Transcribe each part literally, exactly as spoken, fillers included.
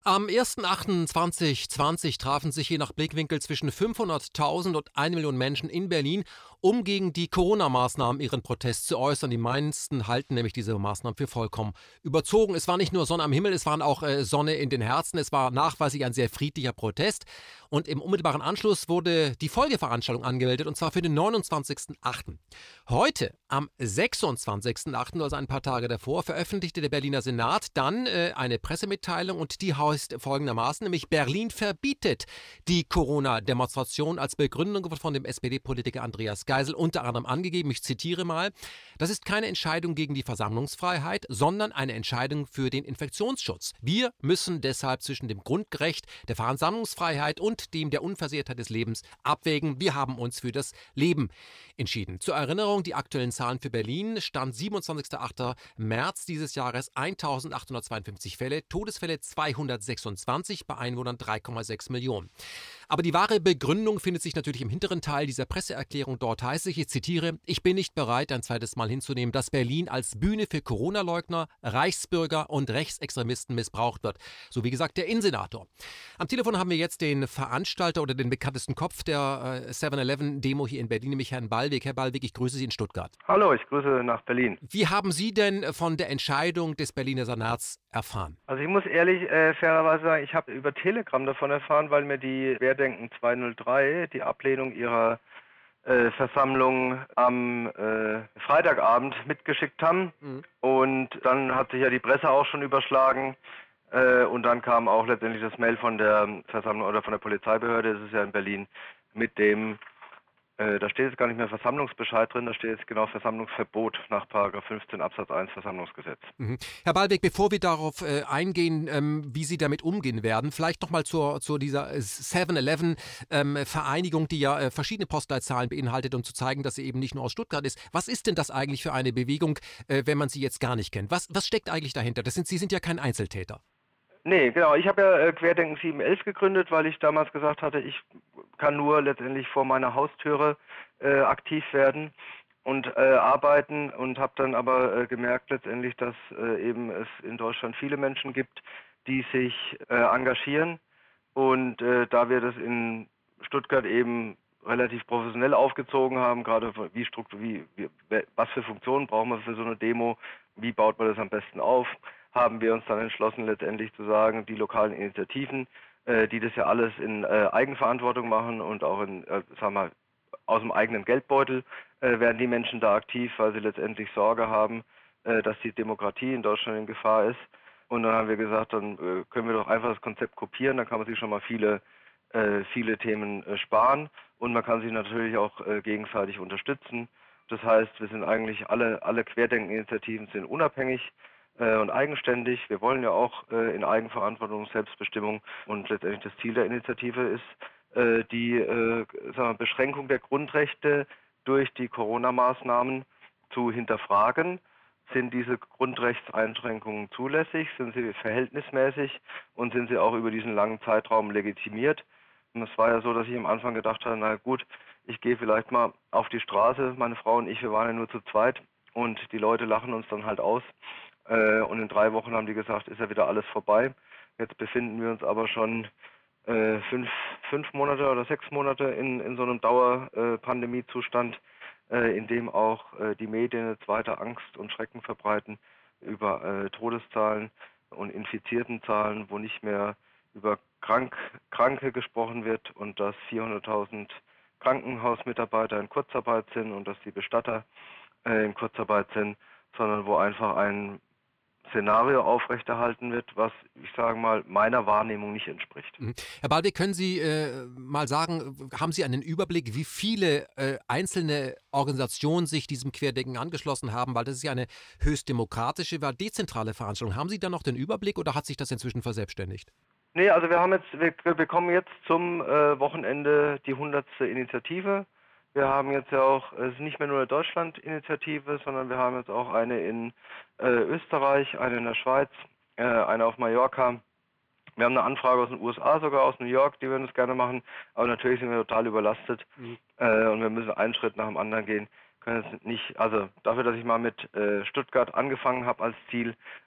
Am ersten achten zweitausendzwanzig trafen sich je nach Blickwinkel zwischen fünfhunderttausend und eine Million Menschen in Berlin, um gegen die Corona-Maßnahmen ihren Protest zu äußern. Die meisten halten nämlich diese Maßnahmen für vollkommen überzogen. Es war nicht nur Sonne am Himmel, es waren auch äh, Sonne in den Herzen. Es war nachweislich ein sehr friedlicher Protest. Und im unmittelbaren Anschluss wurde die Folgeveranstaltung angemeldet, und zwar für den neunundzwanzigsten achten Heute, am sechsundzwanzigsten achten, also ein paar Tage davor, veröffentlichte der Berliner Senat dann äh, eine Pressemitteilung, und die heißt folgendermaßen, nämlich: Berlin verbietet die Corona-Demonstration. Als Begründung wird von dem S P D-Politiker Andreas Geisel unter anderem angegeben, ich zitiere mal: Das ist keine Entscheidung gegen die Versammlungsfreiheit, sondern eine Entscheidung für den Infektionsschutz. Wir müssen deshalb zwischen dem Grundrecht der Versammlungsfreiheit und dem der Unversehrtheit des Lebens abwägen. Wir haben uns für das Leben entschieden. Zur Erinnerung, die aktuellen Zahlen für Berlin: Stand siebenundzwanzigster achter März dieses Jahres eintausendachthundertzweiundfünfzig Fälle, Todesfälle zweihundertsechsundzwanzig, bei Einwohnern drei Komma sechs Millionen. Aber die wahre Begründung findet sich natürlich im hinteren Teil dieser Presseerklärung. Dort heißt es, ich zitiere: Ich bin nicht bereit, ein zweites Mal hinzunehmen, dass Berlin als Bühne für Corona-Leugner, Reichsbürger und Rechtsextremisten missbraucht wird. So wie gesagt der Innensenator. Am Telefon haben wir jetzt den Veranstalter oder den bekanntesten Kopf der äh, seven eleven Demo hier in Berlin, nämlich Herrn Ballweg. Herr Ballweg, ich grüße Sie in Stuttgart. Hallo, ich grüße nach Berlin. Wie haben Sie denn von der Entscheidung des Berliner Senats erfahren? Also ich muss ehrlich, äh, fairerweise sagen, ich habe über Telegram davon erfahren, weil mir die Querdenken zweihundertdrei die Ablehnung ihrer äh, Versammlung am äh, Freitagabend mitgeschickt haben. Mhm. Und dann hat sich ja die Presse auch schon überschlagen. Äh, und dann kam auch letztendlich das Mail von der Versammlung oder von der Polizeibehörde, das ist ja in Berlin, mit dem Äh, da steht jetzt gar nicht mehr Versammlungsbescheid drin, da steht jetzt genau Versammlungsverbot nach Paragraph fünfzehn Absatz eins Versammlungsgesetz. Mhm. Herr Ballweg, bevor wir darauf äh, eingehen, ähm, wie Sie damit umgehen werden, vielleicht nochmal zur, zur dieser seven eleven ähm, Vereinigung, die ja äh, verschiedene Postleitzahlen beinhaltet, um zu zeigen, dass sie eben nicht nur aus Stuttgart ist. Was ist denn das eigentlich für eine Bewegung, äh, wenn man sie jetzt gar nicht kennt? Was, was steckt eigentlich dahinter? Das sind, Sie sind ja kein Einzeltäter. Nee, genau. Ich habe ja äh, Querdenken sieben elf gegründet, weil ich damals gesagt hatte, ich kann nur letztendlich vor meiner Haustüre äh, aktiv werden und äh, arbeiten, und habe dann aber äh, gemerkt letztendlich, dass äh, eben es in Deutschland viele Menschen gibt, die sich äh, engagieren, und äh, da wir das in Stuttgart eben relativ professionell aufgezogen haben, gerade wie Struktur, wie, wie was für Funktionen brauchen wir für so eine Demo, wie baut man das am besten auf, haben wir uns dann entschlossen, letztendlich zu sagen, die lokalen Initiativen, äh, die das ja alles in äh, Eigenverantwortung machen und auch in, äh, sagen wir, aus dem eigenen Geldbeutel, äh, werden die Menschen da aktiv, weil sie letztendlich Sorge haben, äh, dass die Demokratie in Deutschland in Gefahr ist. Und dann haben wir gesagt, dann äh, können wir doch einfach das Konzept kopieren, dann kann man sich schon mal viele, äh, viele Themen äh, sparen, und man kann sich natürlich auch äh, gegenseitig unterstützen. Das heißt, wir sind eigentlich alle, alle Querdenken-Initiativen sind unabhängig äh, und eigenständig. Wir wollen ja auch äh, in Eigenverantwortung, Selbstbestimmung, und letztendlich das Ziel der Initiative ist äh, die äh, sagen wir, Beschränkung der Grundrechte durch die Corona-Maßnahmen zu hinterfragen. Sind diese Grundrechtseinschränkungen zulässig? Sind sie verhältnismäßig? Und sind sie auch über diesen langen Zeitraum legitimiert? Und es war ja so, dass ich am Anfang gedacht habe, na gut, ich gehe vielleicht mal auf die Straße, meine Frau und ich, wir waren ja nur zu zweit, und die Leute lachen uns dann halt aus. Äh, und in drei Wochen haben die gesagt, ist ja wieder alles vorbei. Jetzt befinden wir uns aber schon äh, fünf, fünf Monate oder sechs Monate in, in so einem Dauerpandemiezustand, äh, in dem auch äh, die Medien jetzt weiter Angst und Schrecken verbreiten über äh, Todeszahlen und Infiziertenzahlen, wo nicht mehr über Krank, Kranke gesprochen wird, und dass vierhunderttausend Krankenhausmitarbeiter in Kurzarbeit sind und dass die Bestatter äh, in Kurzarbeit sind, sondern wo einfach ein Szenario aufrechterhalten wird, was, ich sage mal, meiner Wahrnehmung nicht entspricht. Mhm. Herr Ballweg, können Sie äh, mal sagen, haben Sie einen Überblick, wie viele äh, einzelne Organisationen sich diesem Querdenken angeschlossen haben? Weil das ist ja eine höchst demokratische, war dezentrale Veranstaltung. Haben Sie da noch den Überblick, oder hat sich das inzwischen verselbstständigt? Nee, also wir haben jetzt, wir bekommen jetzt zum äh, Wochenende die hundertste Initiative. Wir haben jetzt ja auch, es ist nicht mehr nur eine Deutschland-Initiative, sondern wir haben jetzt auch eine in äh, Österreich, eine in der Schweiz, äh, eine auf Mallorca. Wir haben eine Anfrage aus den U S A, sogar aus New York, die würden es gerne machen, aber natürlich sind wir total überlastet, mhm. äh, und wir müssen einen Schritt nach dem anderen gehen. Können es nicht, also dafür, dass ich mal mit äh, Stuttgart angefangen habe als Ziel,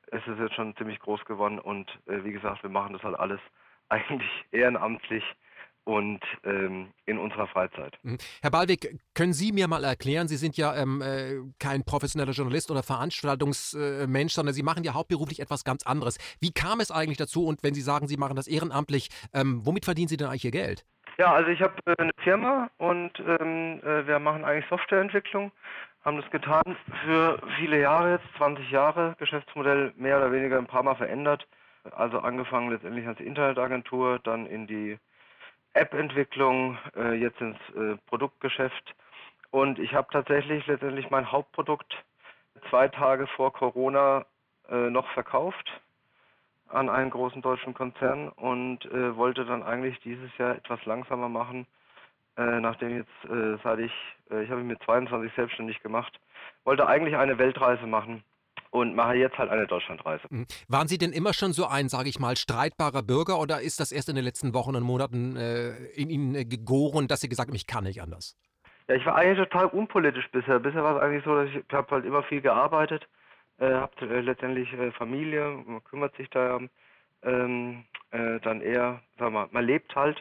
es ist jetzt schon ziemlich groß geworden und äh, wie gesagt, wir machen das halt alles eigentlich ehrenamtlich und ähm, in unserer Freizeit. Mhm. Herr Ballweg, können Sie mir mal erklären, Sie sind ja ähm, äh, kein professioneller Journalist oder Veranstaltungsmensch, sondern Sie machen ja hauptberuflich etwas ganz anderes. Wie kam es eigentlich dazu und wenn Sie sagen, Sie machen das ehrenamtlich, ähm, womit verdienen Sie denn eigentlich Ihr Geld? Ja, also ich habe äh, eine Firma und ähm, äh, wir machen eigentlich Softwareentwicklung, haben das getan für viele Jahre jetzt, zwanzig Jahre, Geschäftsmodell mehr oder weniger ein paar Mal verändert. Also angefangen letztendlich als Internetagentur, dann in die App-Entwicklung, äh, jetzt ins äh, Produktgeschäft. Und ich habe tatsächlich letztendlich mein Hauptprodukt zwei Tage vor Corona äh, noch verkauft an einen großen deutschen Konzern und äh, wollte dann eigentlich dieses Jahr etwas langsamer machen, äh, nachdem jetzt, äh, seit ich, äh, ich habe mich mit zweiundzwanzig selbstständig gemacht, wollte eigentlich eine Weltreise machen und mache jetzt halt eine Deutschlandreise. Mhm. Waren Sie denn immer schon so ein, sage ich mal, streitbarer Bürger oder ist das erst in den letzten Wochen und Monaten äh, in Ihnen äh, gegoren, dass Sie gesagt haben, ich kann nicht anders? Ja, ich war eigentlich total unpolitisch bisher. Bisher war es eigentlich so, dass ich, ich habe halt immer viel gearbeitet, äh, habe äh, letztendlich äh, Familie, man kümmert sich da ähm, äh, dann eher, sag mal, man lebt halt.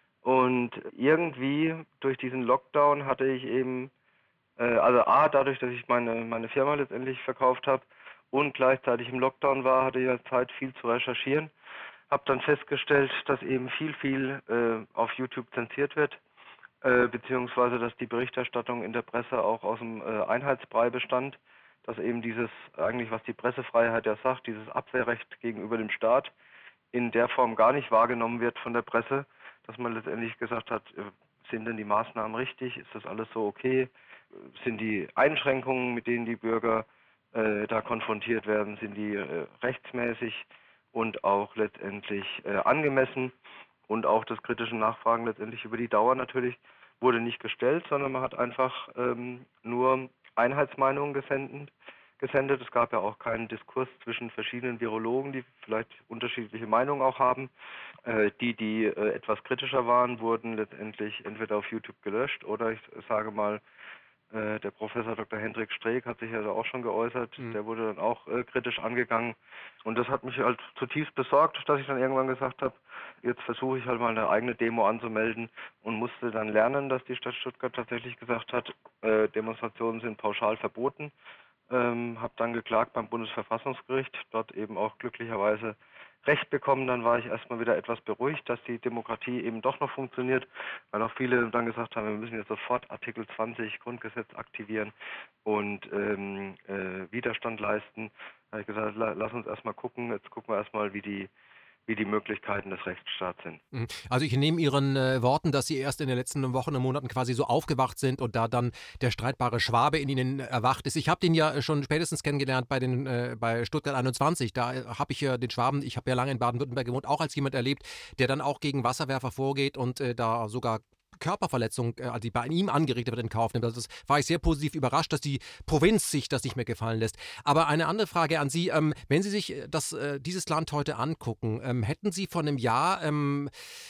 Und irgendwie durch diesen Lockdown hatte ich eben, äh, also A, dadurch, dass ich meine, meine Firma letztendlich verkauft habe und gleichzeitig im Lockdown war, hatte ich ja Zeit, viel zu recherchieren. Habe dann festgestellt, dass eben viel, viel äh, auf YouTube zensiert wird, äh, beziehungsweise dass die Berichterstattung in der Presse auch aus dem äh, Einheitsbrei bestand, dass eben dieses, eigentlich was die Pressefreiheit ja sagt, dieses Abwehrrecht gegenüber dem Staat in der Form gar nicht wahrgenommen wird von der Presse, dass man letztendlich gesagt hat, äh, sind denn die Maßnahmen richtig, ist das alles so okay, sind die Einschränkungen, mit denen die Bürger äh, da konfrontiert werden, sind die äh, rechtsmäßig und auch letztendlich äh, angemessen und auch das kritische Nachfragen letztendlich über die Dauer natürlich wurde nicht gestellt, sondern man hat einfach ähm, nur Einheitsmeinungen gesendet. gesendet. Es gab ja auch keinen Diskurs zwischen verschiedenen Virologen, die vielleicht unterschiedliche Meinungen auch haben. Äh, die, die äh, etwas kritischer waren, wurden letztendlich entweder auf YouTube gelöscht oder ich sage mal, äh, der Professor Doktor Hendrik Streeck hat sich ja da auch schon geäußert. Mhm. Der wurde dann auch äh, kritisch angegangen. Und das hat mich halt zutiefst besorgt, dass ich dann irgendwann gesagt habe, jetzt versuche ich halt mal eine eigene Demo anzumelden und musste dann lernen, dass die Stadt Stuttgart tatsächlich gesagt hat, äh, Demonstrationen sind pauschal verboten. Ähm, habe dann geklagt beim Bundesverfassungsgericht, dort eben auch glücklicherweise Recht bekommen. Dann war ich erstmal wieder etwas beruhigt, dass die Demokratie eben doch noch funktioniert, weil auch viele dann gesagt haben, wir müssen jetzt sofort Artikel zwanzig Grundgesetz aktivieren und ähm, äh, Widerstand leisten. Da habe ich gesagt, la, lass uns erstmal gucken, jetzt gucken wir erstmal, wie die wie die Möglichkeiten des Rechtsstaats sind. Mhm. Also ich nehme Ihren äh, Worten, dass Sie erst in den letzten Wochen und Monaten quasi so aufgewacht sind und da dann der streitbare Schwabe in Ihnen erwacht ist. Ich habe den ja schon spätestens kennengelernt bei, den, äh, bei Stuttgart einundzwanzig. Da äh, habe ich ja den Schwaben, ich habe ja lange in Baden-Württemberg gewohnt, auch als jemand erlebt, der dann auch gegen Wasserwerfer vorgeht und äh, da sogar Körperverletzung, äh, die bei ihm angerichtet wird, in Kauf nimmt. Also das war ich sehr positiv überrascht, dass die Provinz sich das nicht mehr gefallen lässt. Aber eine andere Frage an Sie, ähm, wenn Sie sich das, äh, dieses Land heute angucken, ähm, hätten Sie vor einem Jahr ähm,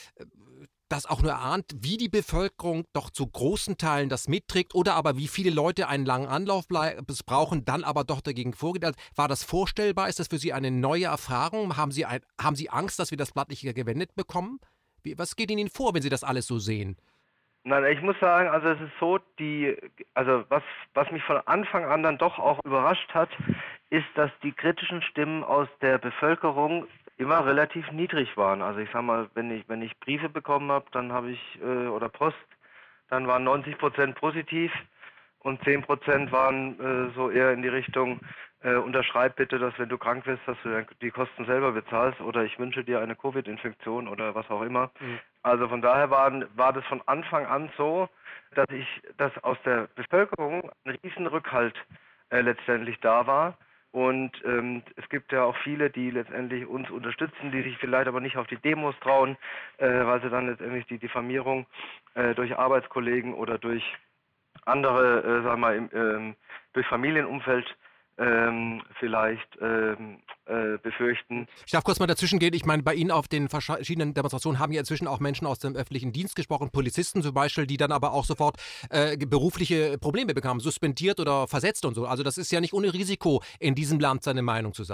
das auch nur erahnt, wie die Bevölkerung doch zu großen Teilen das mitträgt oder aber wie viele Leute einen langen Anlauf brauchen, dann aber doch dagegen vorgeht? Also, war das vorstellbar? Ist das für Sie eine neue Erfahrung? Haben Sie, ein, haben Sie Angst, dass wir das Blatt nicht gewendet bekommen? Wie, was geht Ihnen vor, wenn Sie das alles so sehen? Nein, ich muss sagen, also es ist so, die, also was, was mich von Anfang an dann doch auch überrascht hat, ist, dass die kritischen Stimmen aus der Bevölkerung immer relativ niedrig waren. Also ich sag mal, wenn ich, wenn ich Briefe bekommen habe, dann habe ich, äh, oder Post, dann waren neunzig Prozent positiv und zehn Prozent waren äh, so eher in die Richtung, äh, unterschreib bitte, dass wenn du krank wirst, dass du die Kosten selber bezahlst oder ich wünsche dir eine Covid-Infektion oder was auch immer. Mhm. Also von daher waren, war das von Anfang an so, dass ich, dass aus der Bevölkerung ein riesen Rückhalt äh, letztendlich da war. Und ähm, es gibt ja auch viele, die letztendlich uns unterstützen, die sich vielleicht aber nicht auf die Demos trauen, äh, weil sie dann letztendlich die Diffamierung äh, durch Arbeitskollegen oder durch andere, äh, sagen wir mal, im, ähm, durch Familienumfeld ähm, vielleicht ähm, äh, befürchten. Ich darf kurz mal dazwischen gehen. Ich meine, bei Ihnen auf den verschiedenen Demonstrationen haben ja inzwischen auch Menschen aus dem öffentlichen Dienst gesprochen, Polizisten zum Beispiel, die dann aber auch sofort äh, berufliche Probleme bekamen, suspendiert oder versetzt und so. Also das ist ja nicht ohne Risiko, in diesem Land seine Meinung zu sagen.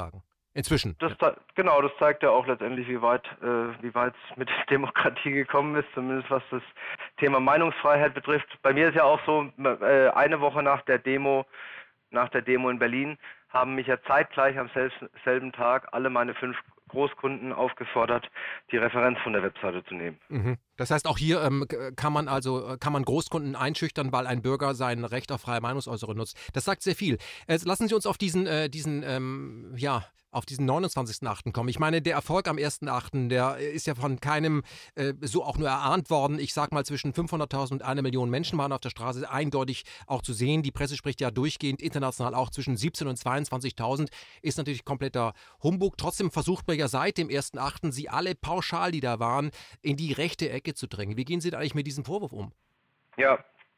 Inzwischen. Das, Ja. zei- genau, das zeigt ja auch letztendlich, wie weit, äh, wie weit es mit der Demokratie gekommen ist, zumindest was das Thema Meinungsfreiheit betrifft. Bei mir ist ja auch so, äh, eine Woche nach der Demo, nach der Demo in Berlin, haben mich ja zeitgleich am selben, selben Tag alle meine fünf Großkunden aufgefordert, die Referenz von der Webseite zu nehmen. Mhm. Das heißt, auch hier ähm, k- kann man also äh, kann man Großkunden einschüchtern, weil ein Bürger sein Recht auf freie Meinungsäußerung nutzt. Das sagt sehr viel. Äh, lassen Sie uns auf diesen, äh, diesen, ähm, ja, auf diesen neunundzwanzigsten achten kommen. Ich meine, der Erfolg am ersten achten, der ist ja von keinem äh, so auch nur erahnt worden. Ich sag mal, zwischen fünfhunderttausend und eine Million Menschen waren auf der Straße, eindeutig auch zu sehen. Die Presse spricht ja durchgehend international auch zwischen siebzehntausend und zweiundzwanzigtausend. Ist natürlich kompletter Humbug. Trotzdem versucht man ja seit dem ersten achten sie alle pauschal, die da waren, in die rechte Ecke zu drängen. Wie gehen Sie da eigentlich mit diesem Vorwurf um? Ja,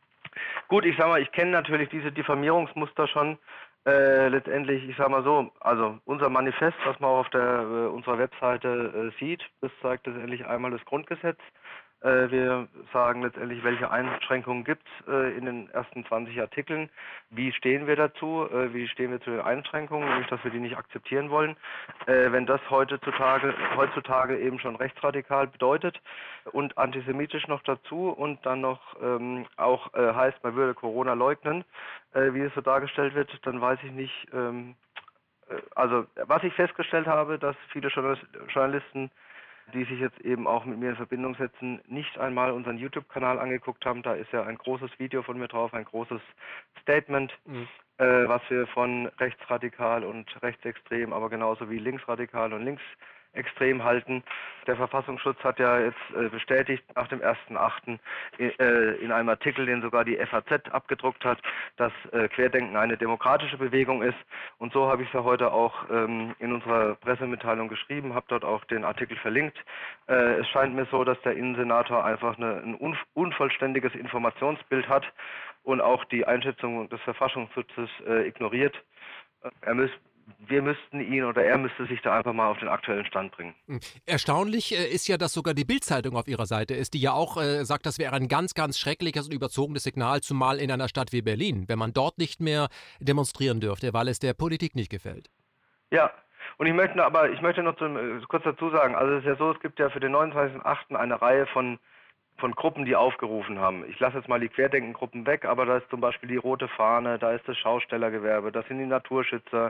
gut, ich sag mal, ich kenne natürlich diese Diffamierungsmuster schon. Äh, letztendlich, ich sag mal so, also unser Manifest, was man auch auf der äh, unserer Webseite äh, sieht, das zeigt letztendlich einmal das Grundgesetz. Äh, wir sagen letztendlich, welche Einschränkungen gibt es äh, in den ersten zwanzig Artikeln. Wie stehen wir dazu? Äh, wie stehen wir zu den Einschränkungen? Nämlich, dass wir die nicht akzeptieren wollen. Äh, wenn das heutzutage, heutzutage eben schon rechtsradikal bedeutet und antisemitisch noch dazu und dann noch ähm, auch äh, heißt, man würde Corona leugnen, äh, wie es so dargestellt wird, dann weiß ich nicht. Ähm, äh, also was ich festgestellt habe, dass viele Journalist Journalisten, die sich jetzt eben auch mit mir in Verbindung setzen, nicht einmal unseren YouTube-Kanal angeguckt haben. Da ist ja ein großes Video von mir drauf, ein großes Statement, Mhm. äh, was wir von rechtsradikal und rechtsextrem, aber genauso wie linksradikal und linksextrem halten. Der Verfassungsschutz hat ja jetzt äh, bestätigt nach dem ersten achten äh, in einem Artikel, den sogar die F A Z abgedruckt hat, dass äh, Querdenken eine demokratische Bewegung ist. Und so habe ich es ja heute auch ähm, in unserer Pressemitteilung geschrieben, habe dort auch den Artikel verlinkt. Äh, es scheint mir so, dass der Innensenator einfach eine, ein un unvollständiges Informationsbild hat und auch die Einschätzung des Verfassungsschutzes äh, ignoriert. Äh, Er müß, wir müssten ihn oder er müsste sich da einfach mal auf den aktuellen Stand bringen. Mhm. Erstaunlich äh, ist ja, dass sogar die Bild-Zeitung auf ihrer Seite ist, die ja auch äh, sagt, das wäre ein ganz, ganz schreckliches und überzogenes Signal, zumal in einer Stadt wie Berlin, wenn man dort nicht mehr demonstrieren dürfte, weil es der Politik nicht gefällt. Ja, und ich möchte aber, ich möchte noch zum, äh, kurz dazu sagen, also es ist ja so, es gibt ja für den neunundzwanzigsten achten eine Reihe von von Gruppen, die aufgerufen haben. Ich lasse jetzt mal die Querdenkengruppen weg, aber da ist zum Beispiel die Rote Fahne, da ist das Schaustellergewerbe, das sind die Naturschützer,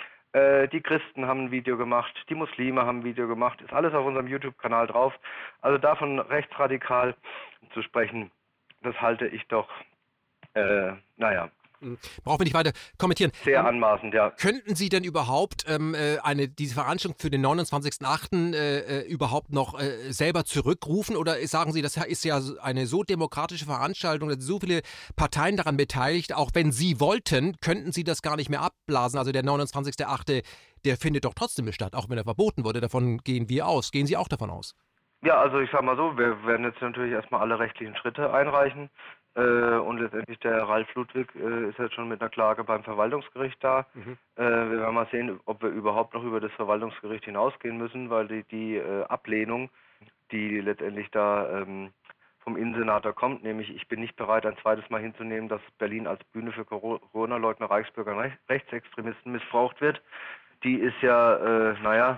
äh, die Christen haben ein Video gemacht, die Muslime haben ein Video gemacht, ist alles auf unserem YouTube-Kanal drauf. Also davon rechtsradikal zu sprechen, das halte ich doch, äh, naja, Mhm. Brauchen wir nicht weiter kommentieren. sehr Ähm, anmaßend, ja. Könnten Sie denn überhaupt ähm, äh, eine, diese Veranstaltung für den neunundzwanzigsten achten Äh, äh, überhaupt noch äh, selber zurückrufen? Oder sagen Sie, das ist ja so eine so demokratische Veranstaltung, da sind so viele Parteien daran beteiligt, auch wenn Sie wollten, könnten Sie das gar nicht mehr abblasen? Also der neunundzwanzigste achte, der findet doch trotzdem statt, auch wenn er verboten wurde. Davon gehen wir aus. Gehen Sie auch davon aus? Ja, also ich sag mal so, wir werden jetzt natürlich erstmal alle rechtlichen Schritte einreichen. Äh, und letztendlich der Ralf Ludwig äh, ist jetzt schon mit einer Klage beim Verwaltungsgericht da. Mhm. Äh, wir werden mal sehen, ob wir überhaupt noch über das Verwaltungsgericht hinausgehen müssen, weil die, die äh, Ablehnung, die letztendlich da ähm, vom Innensenator kommt, nämlich ich bin nicht bereit, ein zweites Mal hinzunehmen, dass Berlin als Bühne für Corona-Leugner, Reichsbürger und Rech Rechtsextremisten missbraucht wird. Die ist ja, äh, naja,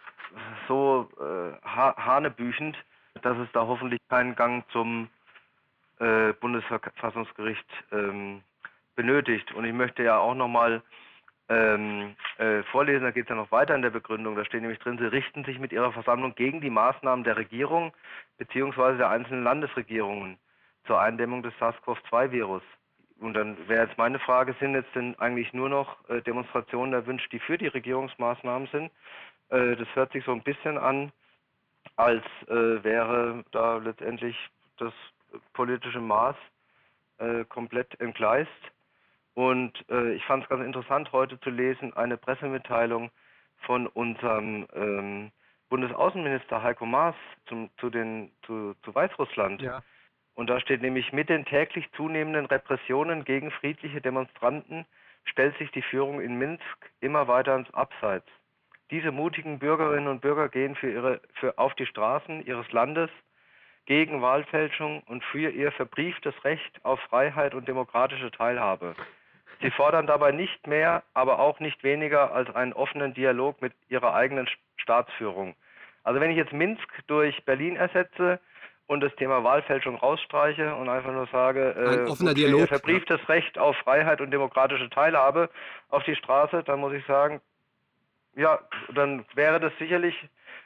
so äh, ha hanebüchend, dass es da hoffentlich keinen Gang zum äh, Bundesverfassungsgericht ähm, benötigt. Und ich möchte ja auch nochmal ähm, äh, vorlesen, da geht es ja noch weiter in der Begründung, da steht nämlich drin, Sie richten sich mit Ihrer Versammlung gegen die Maßnahmen der Regierung bzw. der einzelnen Landesregierungen zur Eindämmung des SARS CoV zwei Virus. Und dann wäre jetzt meine Frage, sind jetzt denn eigentlich nur noch äh, Demonstrationen erwünscht, die für die Regierungsmaßnahmen sind? Äh, das hört sich so ein bisschen an, als äh, wäre da letztendlich das politische Maß äh, komplett entgleist. Und äh, ich fand es ganz interessant, heute zu lesen, eine Pressemitteilung von unserem ähm, Bundesaußenminister Heiko Maas zum, zu, den, zu, zu Weißrussland. Ja. Und da steht nämlich, mit den täglich zunehmenden Repressionen gegen friedliche Demonstranten stellt sich die Führung in Minsk immer weiter ins Abseits. Diese mutigen Bürgerinnen und Bürger gehen für ihre, für auf die Straßen ihres Landes gegen Wahlfälschung und für ihr verbrieftes Recht auf Freiheit und demokratische Teilhabe. Sie fordern dabei nicht mehr, aber auch nicht weniger als einen offenen Dialog mit ihrer eigenen Staatsführung. Also wenn ich jetzt Minsk durch Berlin ersetze und das Thema Wahlfälschung rausstreiche und einfach nur sage, Ein äh, offener gut, ihr Dialog, ja. verbrieft das Recht auf Freiheit und demokratische Teilhabe auf die Straße, dann muss ich sagen, ja, dann wäre das sicherlich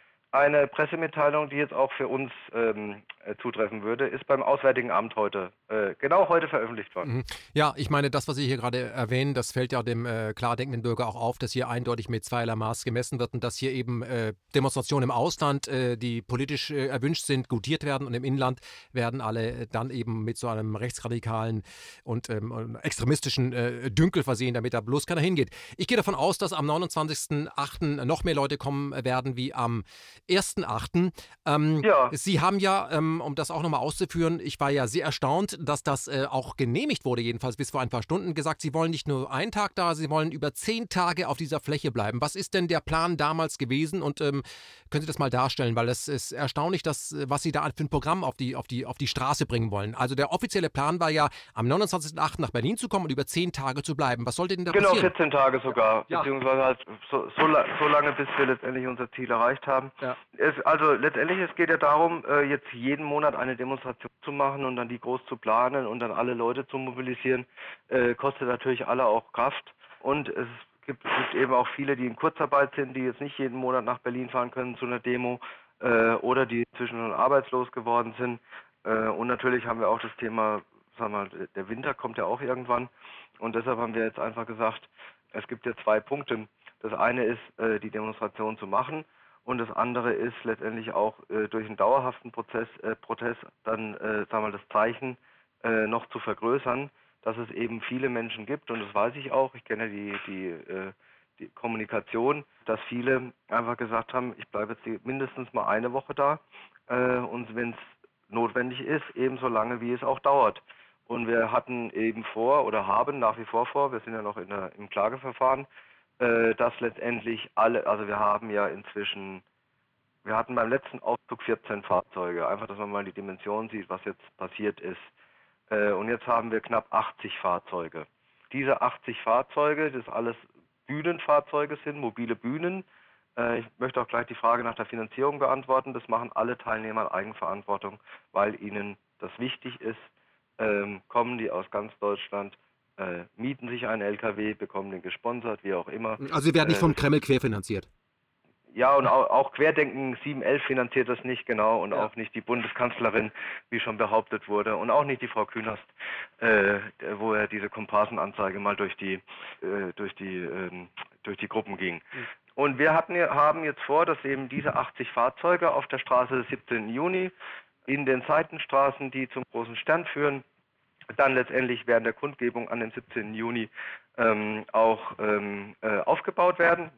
eine Pressemitteilung, die jetzt auch für uns ähm, äh, zutreffen würde, ist beim Auswärtigen Amt heute, äh, genau heute veröffentlicht worden. Mhm. Ja, ich meine, das, was Sie hier gerade erwähnen, das fällt ja dem äh, klar denkenden Bürger auch auf, dass hier eindeutig mit zweierlei Maß gemessen wird und dass hier eben äh, Demonstrationen im Ausland, äh, die politisch äh, erwünscht sind, gutiert werden und im Inland werden alle äh, dann eben mit so einem rechtsradikalen und ähm, extremistischen äh, Dünkel versehen, damit da bloß keiner hingeht. Ich gehe davon aus, dass am neunundzwanzigsten achten noch mehr Leute kommen werden wie am ersten achten Ähm, Ja. Sie haben ja, ähm, um das auch nochmal auszuführen, ich war ja sehr erstaunt, dass das äh, auch genehmigt wurde, jedenfalls bis vor ein paar Stunden, gesagt, Sie wollen nicht nur einen Tag da, Sie wollen über zehn Tage auf dieser Fläche bleiben. Was ist denn der Plan damals gewesen und ähm, können Sie das mal darstellen? Weil es ist erstaunlich, dass, was Sie da für ein Programm auf die, auf, die, auf die Straße bringen wollen. Also der offizielle Plan war ja, am neunundzwanzigsten achten nach Berlin zu kommen und über zehn Tage zu bleiben. Was sollte denn da Genau, passieren? vierzehn Tage sogar, Ja. beziehungsweise halt so, so, so lange, bis wir letztendlich unser Ziel erreicht haben. Ja. Es, also letztendlich, es geht ja darum, äh, jetzt jeden Monat eine Demonstration zu machen und dann die groß zu planen und dann alle Leute zu mobilisieren, äh, kostet natürlich alle auch Kraft. Und es gibt, gibt eben auch viele, die in Kurzarbeit sind, die jetzt nicht jeden Monat nach Berlin fahren können zu einer Demo äh, oder die inzwischen schon arbeitslos geworden sind. Äh, und natürlich haben wir auch das Thema, sagen wir mal, der Winter kommt ja auch irgendwann. Und deshalb haben wir jetzt einfach gesagt, es gibt ja zwei Punkte. Das eine ist, äh, die Demonstration zu machen und das andere ist letztendlich auch äh, durch einen dauerhaften Prozess, äh, Protest dann, äh, sagen wir mal, das Zeichen äh, noch zu vergrößern, dass es eben viele Menschen gibt und das weiß ich auch, ich kenne die, die, äh, die Kommunikation, dass viele einfach gesagt haben, ich bleibe jetzt mindestens mal eine Woche da äh, und wenn es notwendig ist, ebenso lange wie es auch dauert. Und wir hatten eben vor oder haben nach wie vor vor, wir sind ja noch in der, im Klageverfahren, äh, dass letztendlich alle, also wir haben ja inzwischen, wir hatten beim letzten Aufzug vierzehn Fahrzeuge, einfach, dass man mal die Dimension sieht, was jetzt passiert ist. Äh, und jetzt haben wir knapp achtzig Fahrzeuge. Diese achtzig Fahrzeuge, das alles Bühnenfahrzeuge sind, mobile Bühnen. Äh, ich möchte auch gleich die Frage nach der Finanzierung beantworten. Das machen alle Teilnehmer in Eigenverantwortung, weil ihnen das wichtig ist. Ähm, kommen die aus ganz Deutschland, äh, mieten sich einen L K W, bekommen den gesponsert, wie auch immer. Also Sie werden nicht Äh, vom das, Kreml querfinanziert. ja, und auch, auch Querdenken sieben elf finanziert das nicht, genau, und Ja. auch nicht die Bundeskanzlerin, wie schon behauptet wurde, und auch nicht die Frau Künast, äh, wo er diese Komparsenanzeige mal durch die, äh, durch die, ähm, durch die Gruppen ging. Mhm. Und wir hatten, haben jetzt vor, dass eben diese achtzig Fahrzeuge auf der Straße des siebzehnten Juni in den Seitenstraßen, die zum Großen Stern führen, dann letztendlich während der Kundgebung an dem siebzehnten Juni ähm, auch ähm, äh, aufgebaut werden,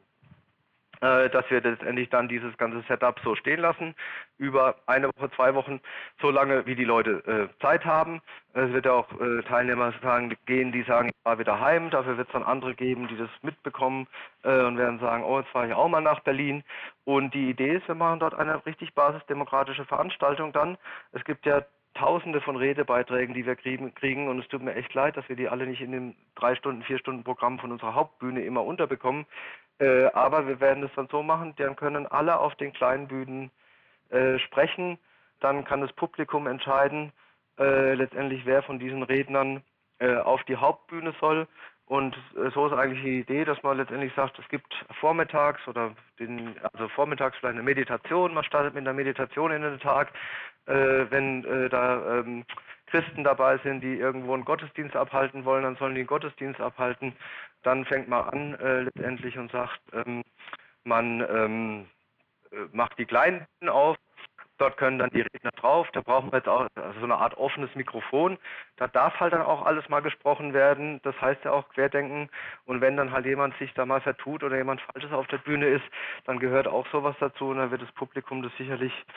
äh, dass wir letztendlich dann dieses ganze Setup so stehen lassen, über eine Woche, zwei Wochen, so lange wie die Leute äh, Zeit haben. Es wird auch äh, Teilnehmer sagen, gehen, die sagen, ich fahre wieder heim, dafür wird es dann andere geben, die das mitbekommen äh, und werden sagen, oh, jetzt fahre ich auch mal nach Berlin. Und die Idee ist, wir machen dort eine richtig basisdemokratische Veranstaltung dann. Es gibt ja Tausende von Redebeiträgen, die wir kriegen, kriegen und es tut mir echt leid, dass wir die alle nicht in dem drei Stunden, vier Stunden Programm von unserer Hauptbühne immer unterbekommen. Äh, aber wir werden es dann so machen, dann können alle auf den kleinen Bühnen äh, sprechen, dann kann das Publikum entscheiden, äh, letztendlich wer von diesen Rednern äh, auf die Hauptbühne soll. Und äh, so ist eigentlich die Idee, dass man letztendlich sagt, es gibt vormittags oder den, also vormittags vielleicht eine Meditation, man startet mit einer Meditation in den Tag, äh, wenn äh, da ähm, Christen dabei sind, die irgendwo einen Gottesdienst abhalten wollen, dann sollen die einen Gottesdienst abhalten. Dann fängt man an äh, letztendlich und sagt, ähm, man ähm, äh, macht die kleinen Bühnen auf. Dort können dann die Redner drauf. Da brauchen wir jetzt auch also so eine Art offenes Mikrofon. Da darf halt dann auch alles mal gesprochen werden. Das heißt ja auch Querdenken. Und wenn dann halt jemand sich da mal vertut oder jemand Falsches auf der Bühne ist, dann gehört auch sowas dazu. Und dann wird das Publikum das sicherlich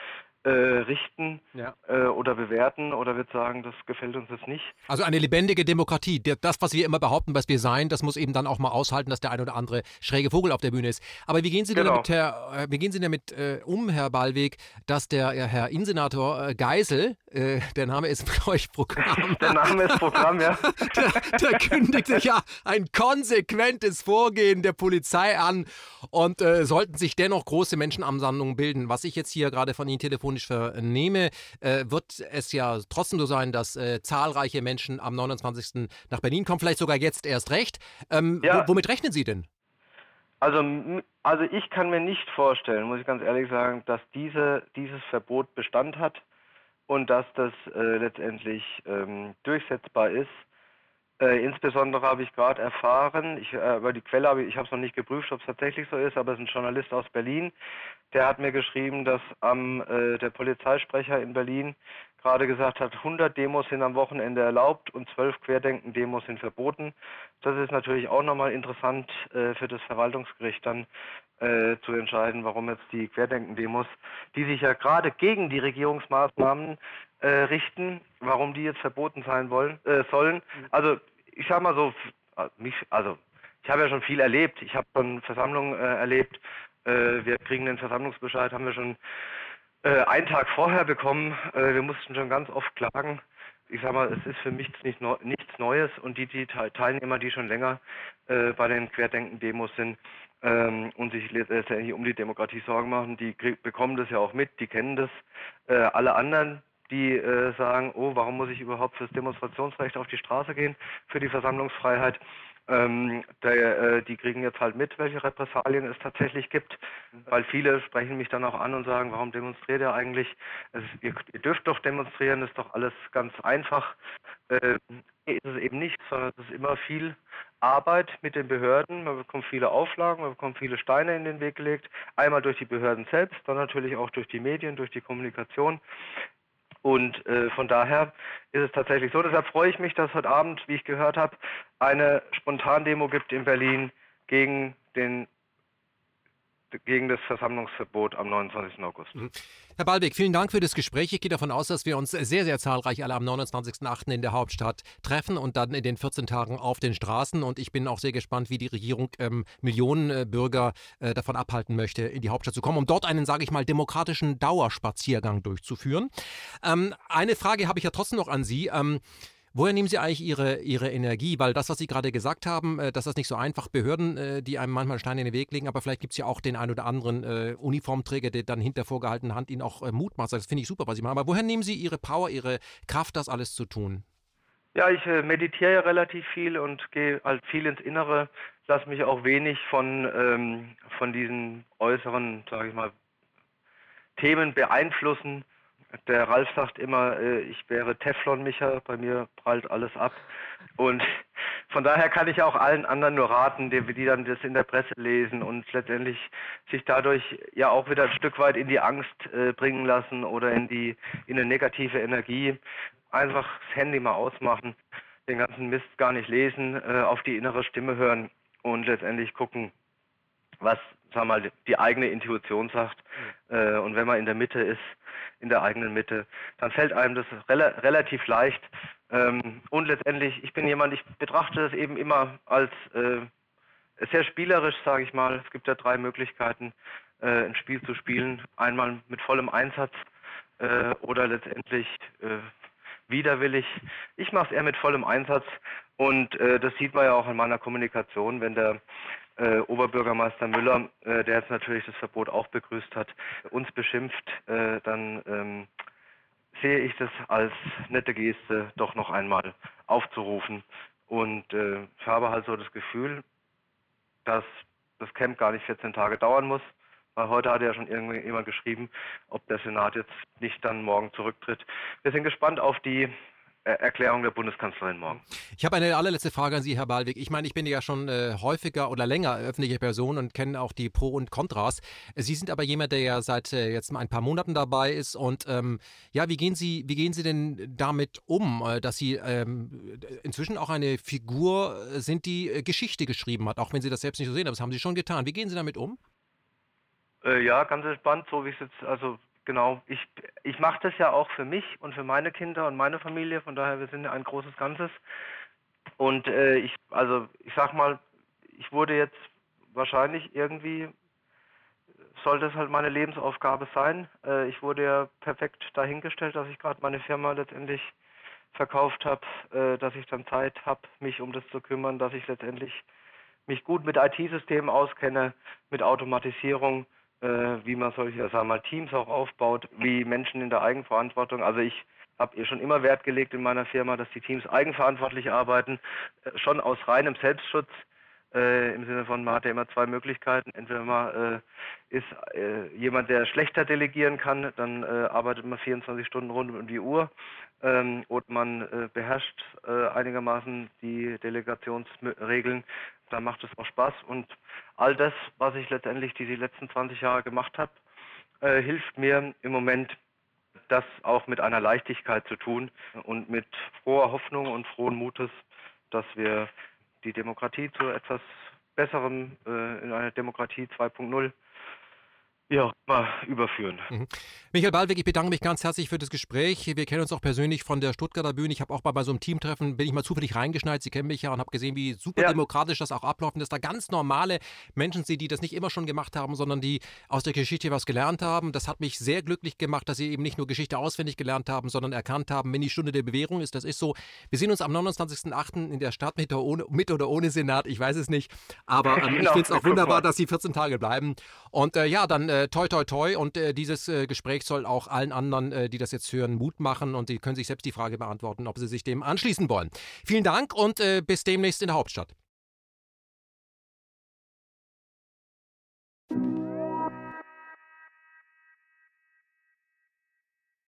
äh, richten Ja. äh, oder bewerten oder wird sagen, das gefällt uns jetzt nicht. Also eine lebendige Demokratie. Das, was wir immer behaupten, was wir seien, das muss eben dann auch mal aushalten, dass der ein oder andere schräge Vogel auf der Bühne ist. Aber wie gehen Sie denn Genau. damit, Herr, wie gehen Sie damit äh, um, Herr Ballweg, dass der äh, Herr Innensenator äh, Geisel, äh, der Name ist, glaube ich, Programm. Der Name ist Programm, ja. der, der kündigte ja ein konsequentes Vorgehen der Polizei an und äh, sollten sich dennoch große Menschenansammlungen bilden. Was ich jetzt hier gerade von Ihnen telefonisch vernehme, äh, wird es ja trotzdem so sein, dass äh, zahlreiche Menschen am neunundzwanzigsten nach Berlin kommen, vielleicht sogar jetzt erst recht. Ähm, Ja. wo, womit rechnen Sie denn? Also, m- also ich kann mir nicht vorstellen, muss ich ganz ehrlich sagen, dass diese, dieses Verbot Bestand hat und dass das äh, letztendlich ähm, durchsetzbar ist. Äh, insbesondere habe ich gerade erfahren, ich, äh, über die Quelle habe ich, ich habe es noch nicht geprüft, ob es tatsächlich so ist, aber es ist ein Journalist aus Berlin, der hat mir geschrieben, dass am äh, der Polizeisprecher in Berlin gerade gesagt hat, hundert Demos sind am Wochenende erlaubt und zwölf Querdenken-Demos sind verboten. Das ist natürlich auch nochmal interessant äh, für das Verwaltungsgericht dann äh, zu entscheiden, warum jetzt die Querdenken-Demos, die sich ja gerade gegen die Regierungsmaßnahmen äh, richten, warum die jetzt verboten sein wollen, äh, sollen. Also ich sag mal so, f- mich, also ich habe ja schon viel erlebt. Ich habe schon Versammlungen äh, erlebt. Äh, wir kriegen den Versammlungsbescheid, haben wir schon äh, einen Tag vorher bekommen. Äh, wir mussten schon ganz oft klagen. Ich sag mal, es ist für mich nicht neu, nichts Neues und die, die Te- Teilnehmer, die schon länger äh, bei den Querdenken-Demos sind ähm, und sich letztendlich um die Demokratie Sorgen machen, die krieg, bekommen das ja auch mit, die kennen das. Äh, alle anderen, die äh, sagen, oh, warum muss ich überhaupt fürs Demonstrationsrecht auf die Straße gehen, für die Versammlungsfreiheit, ähm, der, äh, die kriegen jetzt halt mit, welche Repressalien es tatsächlich gibt, weil viele sprechen mich dann auch an und sagen, warum demonstriert ihr eigentlich? Es, ihr, ihr dürft doch demonstrieren, ist doch alles ganz einfach. Äh, nee, ist es eben nicht, sondern es ist immer viel Arbeit mit den Behörden. Man bekommt viele Auflagen, man bekommt viele Steine in den Weg gelegt. Einmal durch die Behörden selbst, dann natürlich auch durch die Medien, durch die Kommunikation. Und äh, von daher ist es tatsächlich so. Deshalb freue ich mich, dass heute Abend, wie ich gehört habe, eine Spontandemo gibt in Berlin gegen den gegen das Versammlungsverbot am neunundzwanzigsten August. Mhm. Herr Ballweg, vielen Dank für das Gespräch. Ich gehe davon aus, dass wir uns sehr, sehr zahlreich alle am neunundzwanzigsten achten in der Hauptstadt treffen und dann in den vierzehn Tagen auf den Straßen. Und ich bin auch sehr gespannt, wie die Regierung ähm, Millionen äh, Bürger äh, davon abhalten möchte, in die Hauptstadt zu kommen, um dort einen, sage ich mal, demokratischen Dauerspaziergang durchzuführen. Ähm, eine Frage habe ich ja trotzdem noch an Sie. Ähm, Woher nehmen Sie eigentlich Ihre, Ihre Energie? Weil das, was Sie gerade gesagt haben, äh, dass das nicht so einfach, Behörden, äh, die einem manchmal Steine in den Weg legen, aber vielleicht gibt es ja auch den einen oder anderen äh, Uniformträger, der dann hinter vorgehaltener Hand Ihnen auch äh, Mut macht. Das finde ich super, was Sie machen. Aber woher nehmen Sie Ihre Power, Ihre Kraft, das alles zu tun? Ja, ich äh, meditiere ja relativ viel und gehe halt viel ins Innere, lasse mich auch wenig von, ähm, von diesen äußeren, sage ich mal, Themen beeinflussen. Der Ralf sagt immer, äh, ich wäre Teflon-Micha, bei mir prallt alles ab. Und von daher kann ich auch allen anderen nur raten, die, die dann das in der Presse lesen und letztendlich sich dadurch ja auch wieder ein Stück weit in die Angst äh, bringen lassen oder in die in eine negative Energie. Einfach das Handy mal ausmachen, den ganzen Mist gar nicht lesen, äh, auf die innere Stimme hören und letztendlich gucken, was, sag mal, die eigene Intuition sagt. Äh, und wenn man in der Mitte ist, in der eigenen Mitte, dann fällt einem das rela relativ leicht. Ähm, und letztendlich, ich bin jemand, ich betrachte das eben immer als äh, sehr spielerisch, sage ich mal. Es gibt ja drei Möglichkeiten, äh, ein Spiel zu spielen. Einmal mit vollem Einsatz äh, oder letztendlich äh, widerwillig. Ich mache es eher mit vollem Einsatz und äh, das sieht man ja auch in meiner Kommunikation, wenn der äh, Oberbürgermeister Müller, äh, der jetzt natürlich das Verbot auch begrüßt hat, uns beschimpft, äh, dann ähm, sehe ich das als nette Geste, doch noch einmal aufzurufen. Und äh, ich habe halt so das Gefühl, dass das Camp gar nicht vierzehn Tage dauern muss. Weil heute hat ja schon irgendjemand geschrieben, ob der Senat jetzt nicht dann morgen zurücktritt. Wir sind gespannt auf die Erklärung der Bundeskanzlerin morgen. Ich habe eine allerletzte Frage an Sie, Herr Ballweg. Ich meine, ich bin ja schon äh, häufiger oder länger öffentliche Person und kenne auch die Pro und Kontras. Sie sind aber jemand, der ja seit äh, jetzt ein paar Monaten dabei ist. Und ähm, ja, wie gehen Sie, wie gehen Sie denn damit um, äh, dass Sie ähm, inzwischen auch eine Figur sind, die äh, Geschichte geschrieben hat, auch wenn Sie das selbst nicht so sehen, aber das haben Sie schon getan. Wie gehen Sie damit um? Äh, ja, ganz entspannt, so wie es jetzt, also genau, ich ich mache das ja auch für mich und für meine Kinder und meine Familie, von daher, wir sind ja ein großes Ganzes. Und äh, ich, also ich sag mal, ich wurde jetzt wahrscheinlich irgendwie, sollte es halt meine Lebensaufgabe sein. Äh, ich wurde ja perfekt dahingestellt, dass ich gerade meine Firma letztendlich verkauft habe, äh, dass ich dann Zeit habe, mich um das zu kümmern, dass ich letztendlich mich gut mit I T-Systemen auskenne, mit Automatisierung, äh, wie man solche, sagen wir mal, Teams auch aufbaut, wie Menschen in der Eigenverantwortung. Also ich habe ihr schon immer Wert gelegt in meiner Firma, dass die Teams eigenverantwortlich arbeiten, äh, schon aus reinem Selbstschutz. Äh, Im Sinne von, man hat ja immer zwei Möglichkeiten. Entweder man äh, ist äh, jemand, der schlechter delegieren kann, dann äh, arbeitet man vierundzwanzig Stunden rund um die Uhr. Ähm, oder man äh, beherrscht äh, einigermaßen die Delegationsregeln. Dann macht es auch Spaß. Und all das, was ich letztendlich diese letzten zwanzig Jahre gemacht habe, äh, hilft mir im Moment, das auch mit einer Leichtigkeit zu tun und mit froher Hoffnung und frohen Mutes, dass wir die Demokratie zu etwas Besserem, äh, in eine Demokratie zwei Punkt null, wie auch immer, überführen. Mhm. Michael Ballweg, ich bedanke mich ganz herzlich für das Gespräch. Wir kennen uns auch persönlich von der Stuttgarter Bühne. Ich habe auch mal bei so einem Teamtreffen, bin ich mal zufällig reingeschneit, Sie kennen mich ja, und habe gesehen, wie super Ja. demokratisch das auch abläuft und dass da ganz normale Menschen sind, die das nicht immer schon gemacht haben, sondern die aus der Geschichte was gelernt haben. Das hat mich sehr glücklich gemacht, dass Sie eben nicht nur Geschichte auswendig gelernt haben, sondern erkannt haben, wenn die Stunde der Bewährung ist, das ist so. Wir sehen uns am neunundzwanzigsten achten in der Stadt mit oder ohne, mit oder ohne Senat, ich weiß es nicht. Aber ähm, Genau, ich finde es auch guck wunderbar, mal. dass Sie vierzehn Tage bleiben. Und äh, ja, dann äh, toi toi toi. Und äh, dieses äh, Gespräch soll auch allen anderen, äh, die das jetzt hören, Mut machen. Und sie können sich selbst die Frage beantworten, ob sie sich dem anschließen wollen. Vielen Dank und äh, bis demnächst in der Hauptstadt.